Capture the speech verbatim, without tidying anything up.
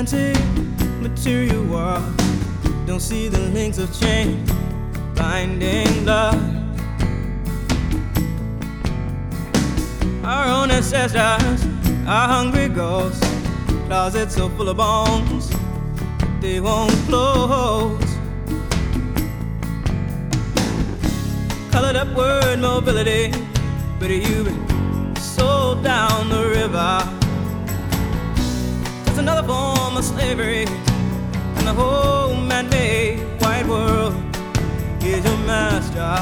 empty material world. Don't see the links of change, blinding blood. Our own ancestors are hungry ghosts, closets so full of bones that they won't close. Colored up word mobility, but you've been sold down the river. It's another form of slavery, and the whole man-made white world is your master.